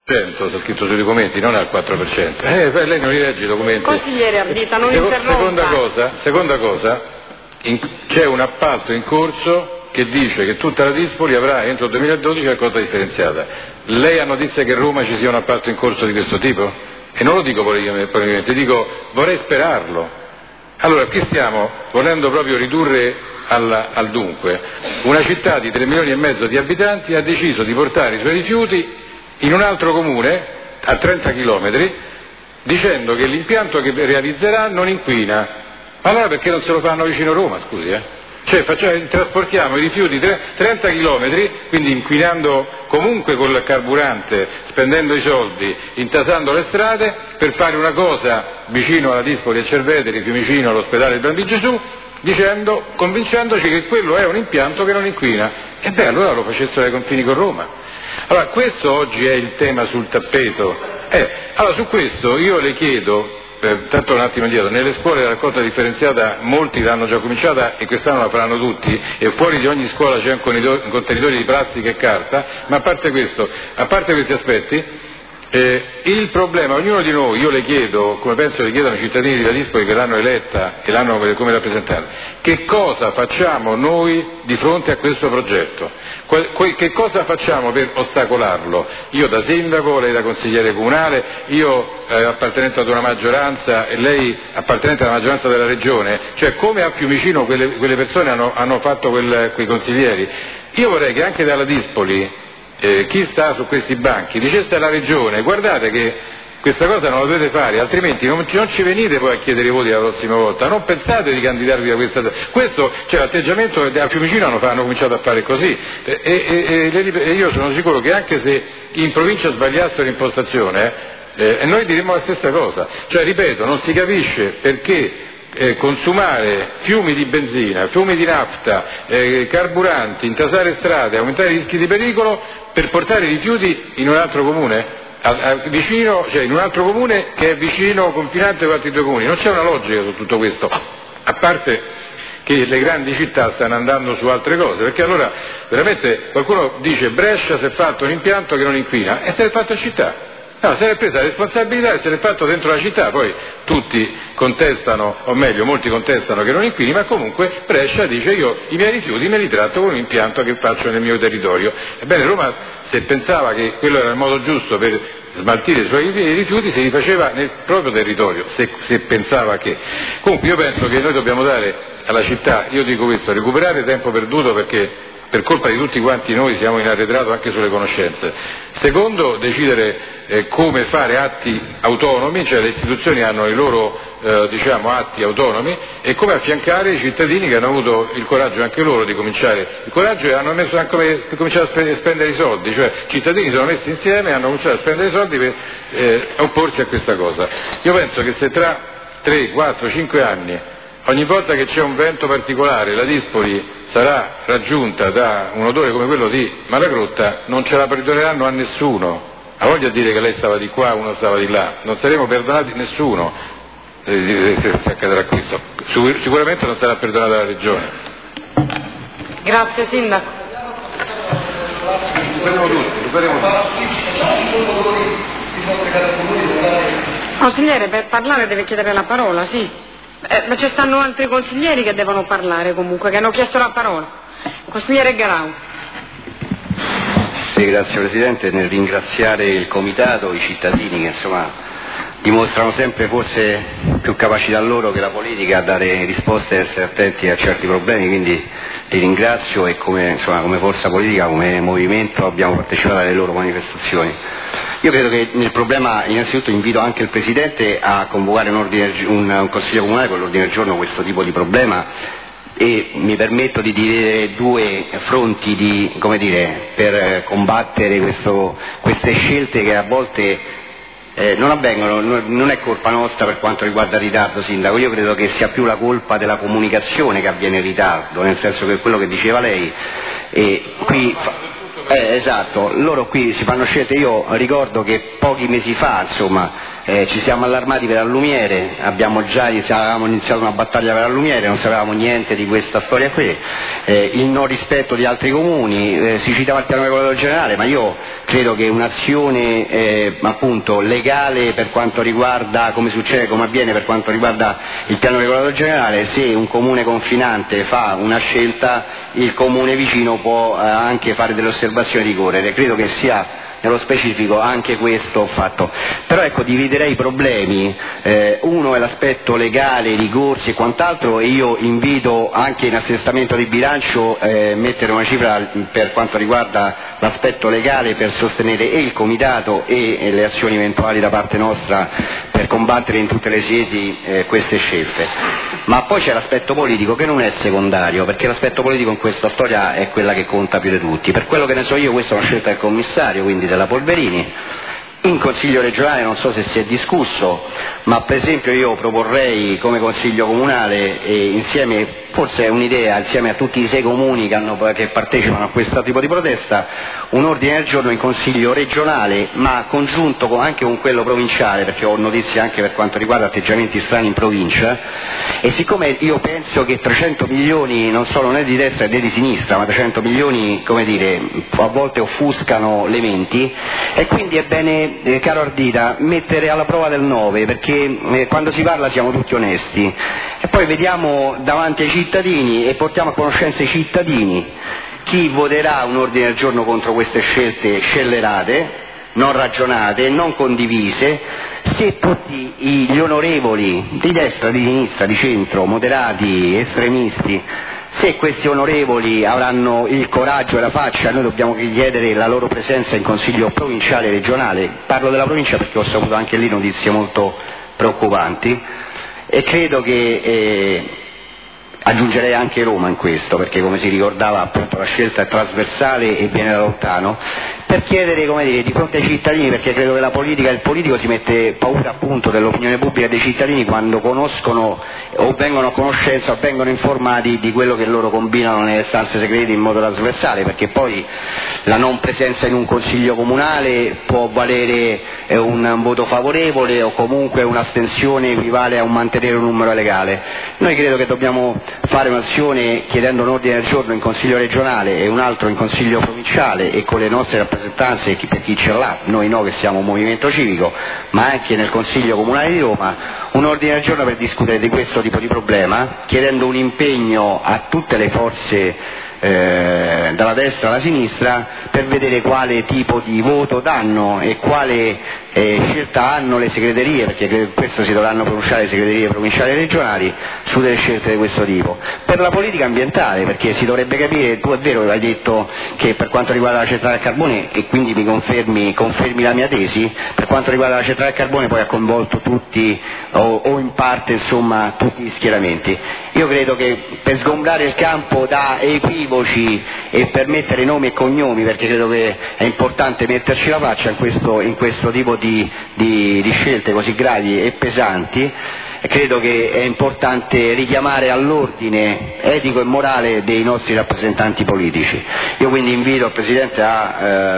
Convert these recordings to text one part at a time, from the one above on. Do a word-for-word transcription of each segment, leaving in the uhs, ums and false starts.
sta scritto sui documenti, non al quattro per cento. Eh, lei non li legge i documenti. Consigliere Ardita, non Seco- interrompa. Seconda cosa, seconda cosa in, c'è un appalto in corso che dice che tutta la Dispoli avrà entro il duemiladodici la quota differenziata. Lei ha notizia che a Roma ci sia un appalto in corso di questo tipo? E non lo dico politicamente, dico vorrei sperarlo. Allora, qui stiamo volendo proprio ridurre al, al dunque. Una città di tre milioni e mezzo di abitanti ha deciso di portare i suoi rifiuti in un altro comune a trenta chilometri, dicendo che l'impianto che realizzerà non inquina. Allora perché non se lo fanno vicino a Roma, scusi, eh? Cioè facciamo, trasportiamo i rifiuti trenta chilometri, quindi inquinando comunque col carburante, spendendo i soldi, intasando le strade, per fare una cosa vicino alla Dispoli e Cerveteri, Fiumicino, all'ospedale del Bambino Gesù, dicendo, convincendoci che quello è un impianto che non inquina. E beh, allora lo facessero ai confini con Roma. Allora, questo oggi è il tema sul tappeto. Eh, allora, su questo io le chiedo, eh, tanto un attimo indietro, nelle scuole la raccolta differenziata molti l'hanno già cominciata e quest'anno la faranno tutti, e fuori di ogni scuola c'è un contenitore di plastica e carta, ma a parte questo, a parte questi aspetti, Eh, il problema, ognuno di noi, io le chiedo, come penso le chiedano i cittadini di Dispoli che l'hanno eletta e l'hanno come rappresentante, che cosa facciamo noi di fronte a questo progetto? Que- che cosa facciamo per ostacolarlo? Io da sindaco, lei da consigliere comunale, io eh, appartenente ad una maggioranza e lei appartenente alla maggioranza della regione, cioè come a Fiumicino quelle, quelle persone hanno, hanno fatto quel, quei consiglieri. Io vorrei che anche dalla Dispoli Eh, chi sta su questi banchi dicesse alla regione: guardate che questa cosa non la dovete fare, altrimenti non, non ci venite poi a chiedere i voti la prossima volta, non pensate di candidarvi a questa. Questo, cioè l'atteggiamento a Fiumicino hanno, hanno cominciato a fare così, e, e, e, e io sono sicuro che anche se in provincia sbagliassero l'impostazione, eh, noi diremmo la stessa cosa. Cioè, ripeto, non si capisce perché Eh, consumare fiumi di benzina, fiumi di nafta, eh, carburanti, intasare strade, aumentare i rischi di pericolo per portare i rifiuti in un altro comune, a, a, vicino, cioè in un altro comune che è vicino, confinante con altri due comuni. Non c'è una logica su tutto questo, a parte che le grandi città stanno andando su altre cose, perché allora veramente qualcuno dice Brescia si è fatto un impianto che non inquina, e se l'è fatto in città. No, se l'è presa la responsabilità e se l'è fatto dentro la città, poi tutti contestano, o meglio, molti contestano che non inquini, ma comunque Brescia dice: io i miei rifiuti me li tratto con un impianto che faccio nel mio territorio. Ebbene, Roma, se pensava che quello era il modo giusto per smaltire i suoi rifiuti, se li faceva nel proprio territorio, se, se pensava che. Comunque io penso che noi dobbiamo dare alla città, io dico questo, recuperare tempo perduto, perché per colpa di tutti quanti noi siamo in arretrato anche sulle conoscenze. Secondo, decidere eh, come fare atti autonomi, cioè le istituzioni hanno i loro eh, diciamo, atti autonomi, e come affiancare i cittadini che hanno avuto il coraggio anche loro di cominciare, il coraggio e hanno messo anche cominciato a spendere, spendere i soldi, cioè i cittadini sono messi insieme e hanno cominciato a spendere i soldi per eh, opporsi a questa cosa. Io penso che se tra tre, quattro, cinque anni ogni volta che c'è un vento particolare la Dispoli sarà raggiunta da un odore come quello di Malagrotta, non ce la perdoneranno a nessuno. Ha voglia di dire che lei stava di qua, uno stava di là, non saremo perdonati nessuno eh, se, se accadrà questo. Sicuramente non sarà perdonata la regione. Grazie Sindaco. Superiamo tutti, superiamo tutti. Consigliere, per parlare deve chiedere la parola, sì. Eh, ma ci stanno altri consiglieri che devono parlare comunque, che hanno chiesto la parola. Consigliere Garau. Sì, grazie Presidente. Nel ringraziare il Comitato, i cittadini che insomma dimostrano sempre forse più capacità loro che la politica a dare risposte e essere attenti a certi problemi, quindi li ringrazio, e come, insomma, come forza politica, come movimento abbiamo partecipato alle loro manifestazioni. Io credo che nel problema, innanzitutto invito anche il Presidente a convocare un, ordine, un, un Consiglio Comunale con l'ordine del giorno questo tipo di problema, e mi permetto di dire due fronti di, come dire, per combattere questo, queste scelte che a volte eh, non avvengono. Non è colpa nostra per quanto riguarda il ritardo, Sindaco, io credo che sia più la colpa della comunicazione che avviene in ritardo, nel senso che quello che diceva lei, e qui fa, Eh, esatto, loro qui si fanno scelte. Io ricordo che pochi mesi fa, insomma, eh, ci siamo allarmati per Allumiere, abbiamo già iniziato, avevamo iniziato una battaglia per Allumiere, non sapevamo niente di questa storia qui, eh, il non rispetto di altri comuni, eh, si citava il piano regolatore generale, ma io credo che un'azione eh, appunto legale per quanto riguarda, come succede, come avviene per quanto riguarda il piano regolatore generale, se un comune confinante fa una scelta, il comune vicino può eh, anche fare delle osservazioni di correre. Credo che sia nello specifico anche questo fatto. Però ecco, dividerei i problemi, eh, uno è l'aspetto legale, ricorsi e quant'altro, e io invito anche in assestamento di bilancio eh, mettere una cifra per quanto riguarda l'aspetto legale per sostenere e il comitato e, e le azioni eventuali da parte nostra per combattere in tutte le sedi eh, queste scelte. Ma poi c'è l'aspetto politico che non è secondario, perché l'aspetto politico in questa storia è quella che conta più di tutti. Per quello che ne so io, questa è una scelta del commissario, quindi della Polverini. In Consiglio regionale non so se si è discusso, ma per esempio io proporrei come Consiglio comunale, e insieme, forse è un'idea, insieme a tutti i sei comuni che, hanno, che partecipano a questo tipo di protesta, un ordine del giorno in Consiglio regionale, ma congiunto con, anche con quello provinciale, perché ho notizie anche per quanto riguarda atteggiamenti strani in provincia, e siccome io penso che trecento milioni non sono né di destra né di sinistra, ma trecento milioni, come dire, a volte offuscano le menti, e quindi è bene, Eh, caro Ardita, mettere alla prova del nove, perché eh, quando si parla siamo tutti onesti, e poi vediamo davanti ai cittadini e portiamo a conoscenza i cittadini chi voterà un ordine del giorno contro queste scelte scellerate, non ragionate, non condivise, se tutti gli onorevoli di destra, di sinistra, di centro, moderati, estremisti, se questi onorevoli avranno il coraggio e la faccia, noi dobbiamo chiedere la loro presenza in Consiglio provinciale e regionale. Parlo della provincia perché ho saputo anche lì notizie molto preoccupanti, e credo che eh, aggiungerei anche Roma in questo, perché come si ricordava appunto la scelta è trasversale e viene da lontano, per chiedere, come dire, di fronte ai cittadini, perché credo che la politica, il politico si mette paura appunto dell'opinione pubblica dei cittadini quando conoscono o vengono a conoscenza o vengono informati di quello che loro combinano nelle stanze segrete in modo trasversale, perché poi la non presenza in un consiglio comunale può valere eh, un voto favorevole, o comunque un'astensione equivale a un mantenere un numero legale. Noi credo che dobbiamo fare un'azione chiedendo un ordine del giorno in Consiglio regionale e un altro in Consiglio provinciale, e con le nostre rappresentanze per chi ce l'ha, noi no che siamo un movimento civico, ma anche nel Consiglio comunale di Roma, un ordine del giorno per discutere di questo tipo di problema, chiedendo un impegno a tutte le forze Eh, dalla destra alla sinistra per vedere quale tipo di voto danno e quale eh, scelta hanno le segreterie, perché questo si dovranno pronunciare le segreterie provinciali e regionali su delle scelte di questo tipo. Per la politica ambientale, perché si dovrebbe capire, tu è vero, hai detto che per quanto riguarda la centrale a carbone, e quindi mi confermi, confermi la mia tesi, per quanto riguarda la centrale a carbone poi ha coinvolto tutti o, o in parte insomma tutti gli schieramenti. Io credo che per sgombrare il campo da equivoci e per mettere nomi e cognomi, perché credo che è importante metterci la faccia in questo, in questo tipo di, di, di scelte così gravi e pesanti, credo che è importante richiamare all'ordine etico e morale dei nostri rappresentanti politici. Io quindi invito il Presidente a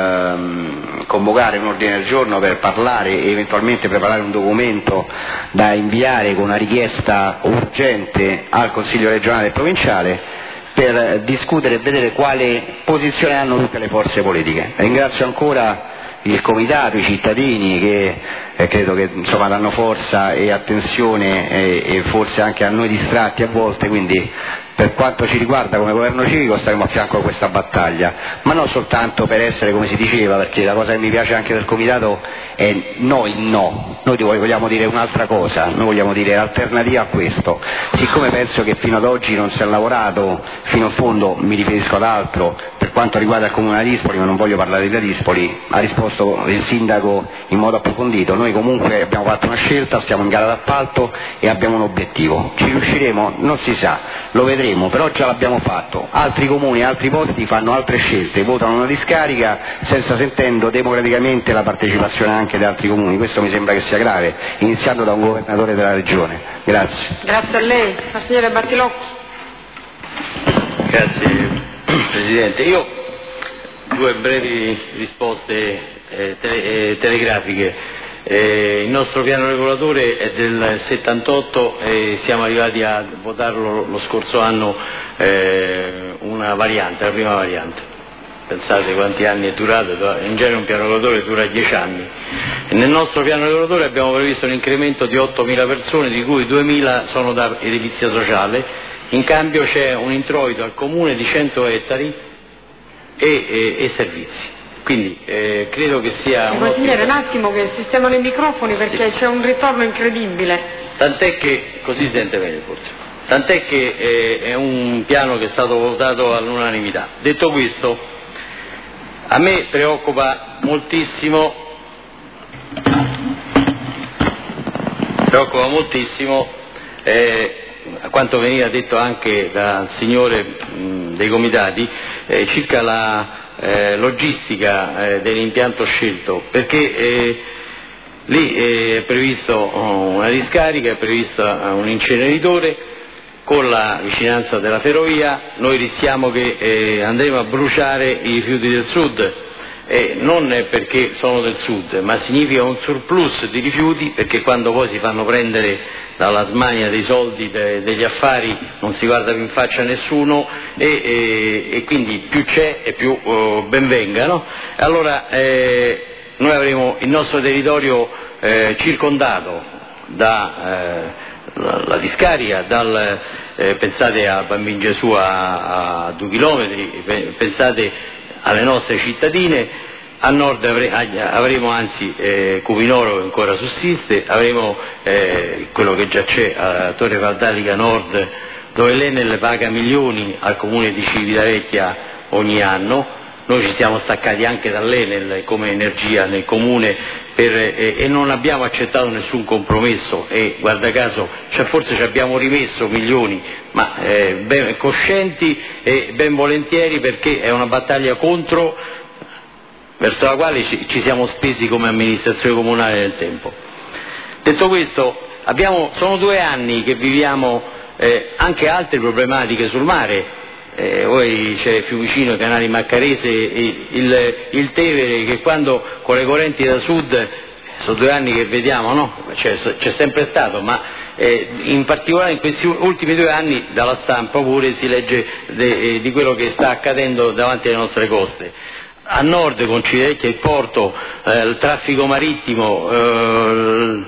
ehm, convocare un ordine del giorno per parlare e eventualmente preparare un documento da inviare con una richiesta urgente al Consiglio regionale e provinciale per discutere e vedere quale posizione hanno tutte le forze politiche. Ringrazio ancora il Comitato, i cittadini che eh, credo che insomma danno forza e attenzione e, e forse anche a noi distratti a volte, quindi per quanto ci riguarda come governo civico staremo a fianco a questa battaglia, ma non soltanto per essere, come si diceva, perché la cosa che mi piace anche del Comitato è no il no, noi vogliamo dire un'altra cosa, noi vogliamo dire alternativa a questo, siccome penso che fino ad oggi non si è lavorato fino in fondo, mi riferisco ad altro, per quanto riguarda il Comune di Dispoli, ma non voglio parlare di Dispoli, ha risposto il Sindaco in modo approfondito, noi comunque abbiamo fatto una scelta, stiamo in gara d'appalto e abbiamo un obiettivo, ci riusciremo? Non si sa, lo vedremo, però già l'abbiamo fatto, altri comuni, altri posti fanno altre scelte, votano una discarica senza sentendo democraticamente la partecipazione anche di altri comuni, questo mi sembra che sia grave, iniziando da un governatore della regione. Grazie. Grazie a lei. La signora Bartilocchi. Grazie Presidente. Io due brevi risposte eh, tele, eh, telegrafiche. Eh, il nostro piano regolatore è del settantotto e siamo arrivati a votarlo lo scorso anno eh, una variante, la prima variante. Pensate quanti anni è durato, in genere un piano regolatore dura dieci anni. E nel nostro piano regolatore abbiamo previsto un incremento di ottomila persone, di cui duemila sono da edilizia sociale, in cambio c'è un introito al comune di cento ettari e, e, e servizi. Quindi eh, credo che sia... Consigliere, un attimo che sistemano i microfoni perché sì, c'è un ritorno incredibile. Tant'è che, così si sente meglio forse, tant'è che eh, è un piano che è stato votato all'unanimità. Detto questo, a me preoccupa moltissimo, preoccupa moltissimo eh, a quanto veniva detto anche dal signore mh, dei comitati, eh, circa la eh, logistica eh, dell'impianto scelto, perché eh, lì è previsto una discarica, è previsto un inceneritore. Con la vicinanza della ferrovia noi rischiamo che eh, andremo a bruciare i rifiuti del sud, e non è perché sono del sud, ma significa un surplus di rifiuti, perché quando poi si fanno prendere dalla smania dei soldi de, degli affari non si guarda più in faccia a nessuno, e, e, e quindi più c'è e più oh, ben venga, no? Allora eh, noi avremo il nostro territorio eh, circondato da eh, la, la discarica, dal, eh, pensate a Bambin Gesù a, a due chilometri, pensate alle nostre cittadine, a nord avre, avremo anzi eh, Cupinoro che ancora sussiste, avremo eh, quello che già c'è a Torre Valdalica Nord, dove l'Enel paga milioni al comune di Civitavecchia ogni anno. Noi ci siamo staccati anche dall'Enel come energia nel comune per, eh, e non abbiamo accettato nessun compromesso, e guarda caso cioè forse ci abbiamo rimesso milioni, ma eh, ben coscienti e ben volentieri, perché è una battaglia contro, verso la quale ci, ci siamo spesi come amministrazione comunale nel tempo. Detto questo, abbiamo, sono due anni che viviamo eh, anche altre problematiche sul mare. Eh, poi c'è Fiumicino, i canali Maccarese, e il, il Tevere, che quando con le correnti da sud, sono due anni che vediamo, no? C'è, c'è sempre stato, ma eh, in particolare in questi ultimi due anni dalla stampa pure si legge de, eh, di quello che sta accadendo davanti alle nostre coste. A nord con Civitavecchia e il porto, eh, il traffico marittimo, eh,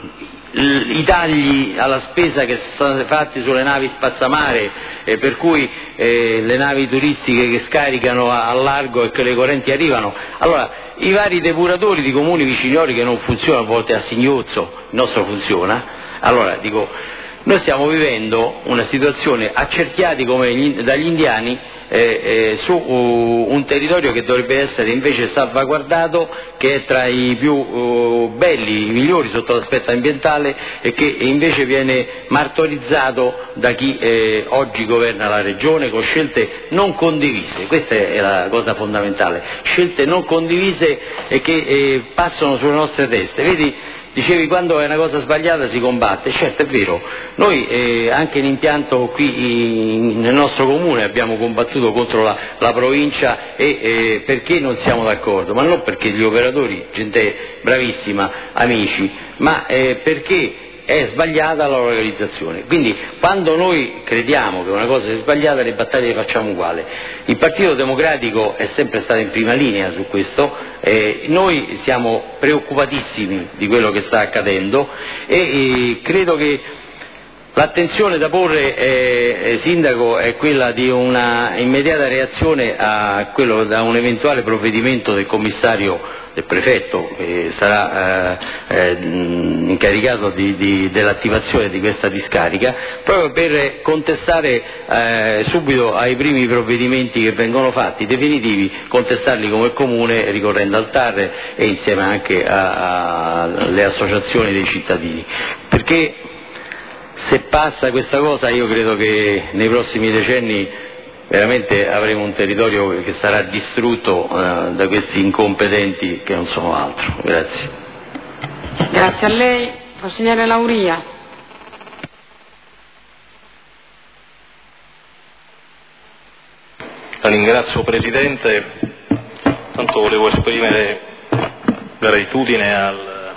i tagli alla spesa che sono stati fatti sulle navi spazzamare, eh, per cui eh, le navi turistiche che scaricano a, a largo e che le correnti arrivano. Allora, i vari depuratori di comuni viciniori che non funzionano, a volte a Signozzo, il nostro funziona. Allora, dico, noi stiamo vivendo una situazione accerchiati come gli, dagli indiani eh, eh, su uh, un territorio che dovrebbe essere invece salvaguardato, che è tra i più uh, belli, i migliori sotto l'aspetto ambientale, e che invece viene martorizzato da chi eh, oggi governa la regione con scelte non condivise. Questa è la cosa fondamentale, scelte non condivise e che eh, passano sulle nostre teste. Vedi, dicevi, quando è una cosa sbagliata si combatte. Certo, è vero, noi eh, anche in impianto qui in, nel nostro comune abbiamo combattuto contro la, la provincia, e eh, perché non siamo d'accordo? Ma non perché gli operatori, gente bravissima, amici, ma eh, perché è sbagliata la localizzazione. Quindi quando noi crediamo che una cosa è sbagliata, le battaglie le facciamo uguali. Il Partito Democratico è sempre stato in prima linea su questo, eh, noi siamo preoccupatissimi di quello che sta accadendo, e eh, credo che l'attenzione da porre, eh, eh, Sindaco, è quella di una immediata reazione a quello, da un eventuale provvedimento del commissario, del prefetto, che sarà eh, eh, incaricato di, di, dell'attivazione di questa discarica, proprio per contestare eh, subito ai primi provvedimenti che vengono fatti, definitivi, contestarli come comune ricorrendo al T A R e insieme anche alle associazioni dei cittadini. Perché se passa questa cosa, io credo che nei prossimi decenni veramente avremo un territorio che sarà distrutto eh, da questi incompetenti che non sono altro. Grazie. Grazie a lei. Consigliere Lauria. La ringrazio Presidente. tanto volevo esprimere gratitudine a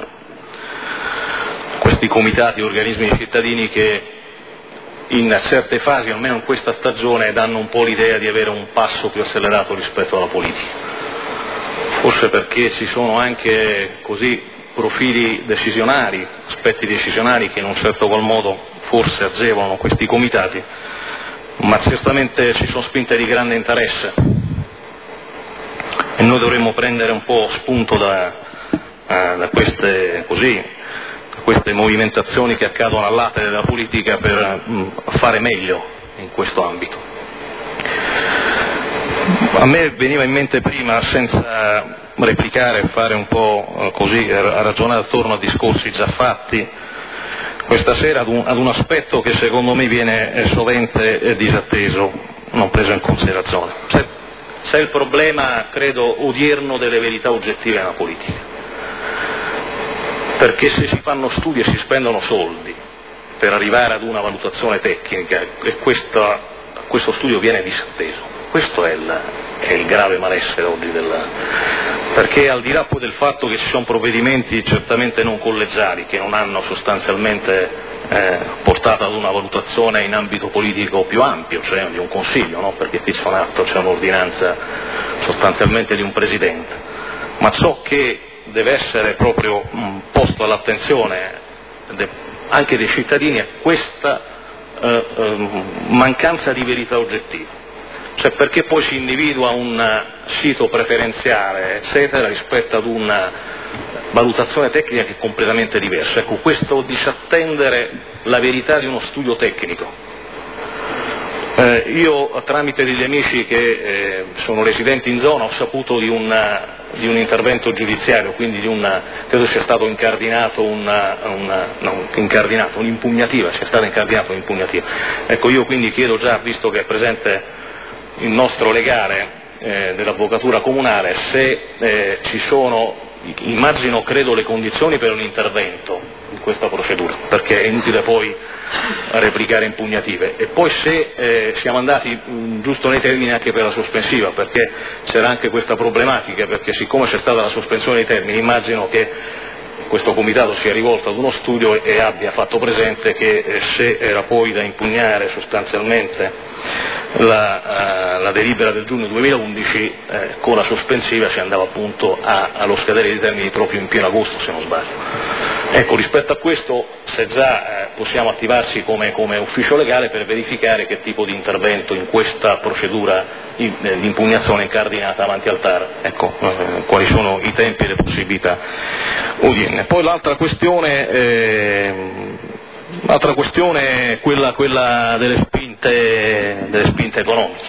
questi comitati, organismi di cittadini che in certe fasi, almeno in questa stagione, danno un po' l'idea di avere un passo più accelerato rispetto alla politica. Forse perché ci sono anche così profili decisionari, aspetti decisionari che in un certo qual modo forse agevolano questi comitati, ma certamente ci sono spinte di grande interesse e noi dovremmo prendere un po' spunto da, da queste così queste movimentazioni che accadono all'atere della politica per mh, fare meglio in questo ambito. A me veniva in mente prima, senza replicare, fare un po' eh, così, a ragionare attorno a discorsi già fatti, questa sera ad un, ad un aspetto che secondo me viene eh, sovente eh, disatteso, non preso in considerazione. C'è, c'è il problema, credo, odierno delle verità oggettive nella politica. Perché se si fanno studi e si spendono soldi per arrivare ad una valutazione tecnica e questa, questo studio viene disatteso, questo è il, è il grave malessere oggi della... perché al di là poi del fatto che ci sono provvedimenti certamente non collegiali che non hanno sostanzialmente eh, portato ad una valutazione in ambito politico più ampio, cioè di un consiglio, no? Perché qui c'è un atto, c'è un'ordinanza sostanzialmente di un presidente, ma ciò che deve essere proprio mh, posto all'attenzione de, anche dei cittadini è questa eh, eh, mancanza di verità oggettiva, cioè perché poi si individua un sito preferenziale eccetera rispetto ad una valutazione tecnica che è completamente diversa. Ecco, questo disattendere la verità di uno studio tecnico. Eh, io tramite degli amici che eh, sono residenti in zona ho saputo di un di un intervento giudiziario, quindi di una, credo sia stato incardinato una, una no, incardinato, un'impugnativa, sia stata incardinata un'impugnativa. Ecco, io quindi chiedo già, visto che è presente il nostro legale eh, dell'avvocatura comunale, se eh, ci sono, immagino, credo, le condizioni per un intervento in questa procedura, perché è inutile poi replicare impugnative, e poi se eh, siamo andati mh, giusto nei termini anche per la sospensiva, perché c'era anche questa problematica, perché siccome c'è stata la sospensione dei termini immagino che questo comitato sia rivolto ad uno studio e abbia fatto presente che eh, se era poi da impugnare sostanzialmente la, uh, la delibera del giugno duemilaundici, eh, con la sospensiva si andava appunto a, allo scadere dei termini proprio in pieno agosto, se non sbaglio. Ecco, rispetto a questo, se già eh, possiamo attivarsi come, come ufficio legale per verificare che tipo di intervento in questa procedura di, eh, di impugnazione incardinata avanti al T A R, ecco, eh, quali sono i tempi e le possibilità odierne. Poi l'altra questione, eh, l'altra questione è quella, quella delle spinte, delle spinte economiche.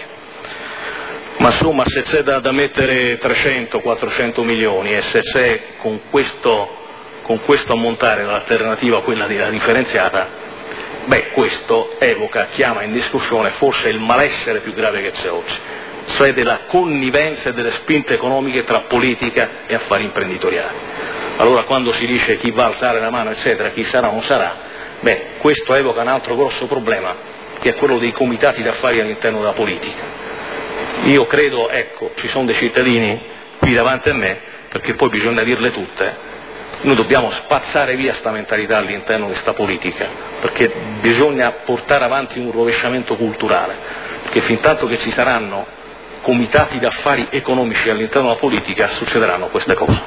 Ma insomma, se c'è da, da mettere trecento quattrocento milioni e se c'è con questo, con questo ammontare l'alternativa a quella della differenziata, beh, questo evoca, chiama in discussione forse il malessere più grave che c'è oggi, cioè della connivenza e delle spinte economiche tra politica e affari imprenditoriali. Allora quando si dice chi va a alzare la mano eccetera, chi sarà o non sarà, beh, questo evoca un altro grosso problema, che è quello dei comitati d'affari all'interno della politica. Io credo, ecco, ci sono dei cittadini qui davanti a me, perché poi bisogna dirle tutte, noi dobbiamo spazzare via sta mentalità all'interno di questa politica, perché bisogna portare avanti un rovesciamento culturale, perché fin tanto che ci saranno comitati d'affari economici all'interno della politica succederanno queste cose.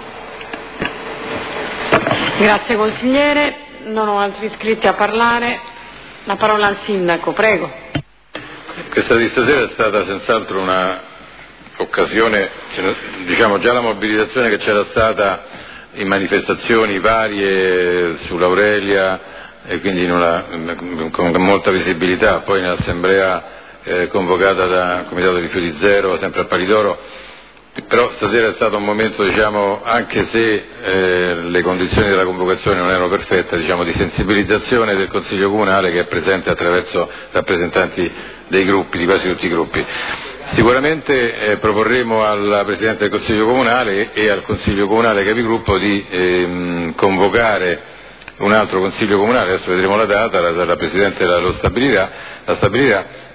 Grazie consigliere, non ho altri iscritti a parlare, la parola al sindaco, prego. Questa di stasera è stata senz'altro una occasione, diciamo già la mobilitazione che c'era stata in manifestazioni varie sull'Aurelia e quindi in una, con molta visibilità, poi nell'assemblea eh, convocata da Comitato Rifiuti Zero, sempre a Palidoro, però stasera è stato un momento, diciamo, anche se eh, le condizioni della convocazione non erano perfette, diciamo, di sensibilizzazione del Consiglio Comunale, che è presente attraverso rappresentanti dei gruppi, di quasi tutti i gruppi. Sicuramente eh, proporremo alla Presidente del Consiglio Comunale e al Consiglio Comunale Capigruppo di ehm, convocare un altro Consiglio Comunale, adesso vedremo la data, la, la Presidente la, lo stabilirà, la stabilirà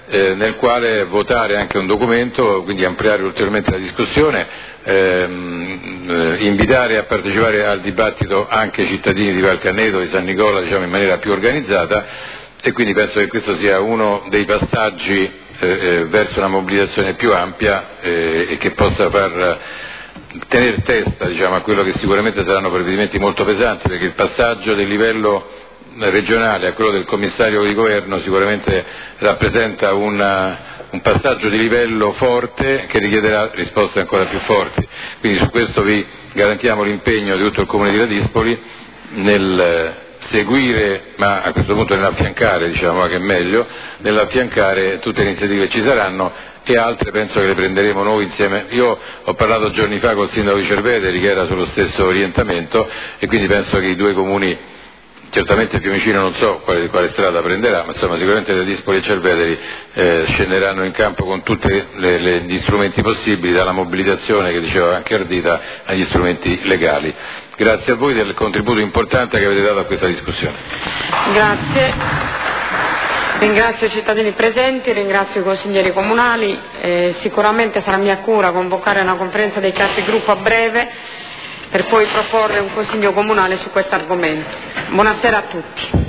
eh, nel quale votare anche un documento, quindi ampliare ulteriormente la discussione, ehm, eh, invitare a partecipare al dibattito anche i cittadini di Val Canneto, di San Nicola, diciamo in maniera più organizzata, e quindi penso che questo sia uno dei passaggi eh, eh, verso una mobilitazione più ampia eh, e che possa far tenere testa, diciamo, a quello che sicuramente saranno provvedimenti molto pesanti, perché il passaggio del livello regionale a quello del commissario di governo sicuramente rappresenta una, un passaggio di livello forte che richiederà risposte ancora più forti. Quindi su questo vi garantiamo l'impegno di tutto il Comune di Ladispoli nel seguire, ma a questo punto nell'affiancare, diciamo che è meglio, nell'affiancare tutte le iniziative che ci saranno, e altre penso che le prenderemo noi insieme. Io ho parlato giorni fa col sindaco di Cerveteri che era sullo stesso orientamento, e quindi penso che i due comuni, certamente Fiumicino non so quale, quale strada prenderà, ma insomma sicuramente Ladispoli e Cerveteri eh, scenderanno in campo con tutti gli strumenti possibili, dalla mobilitazione che diceva anche Ardita agli strumenti legali. Grazie a voi del contributo importante che avete dato a questa discussione. Grazie. Ringrazio i cittadini presenti, ringrazio i consiglieri comunali, eh, sicuramente sarà mia cura convocare una conferenza dei capigruppo a breve per poi proporre un consiglio comunale su questo argomento. Buonasera a tutti.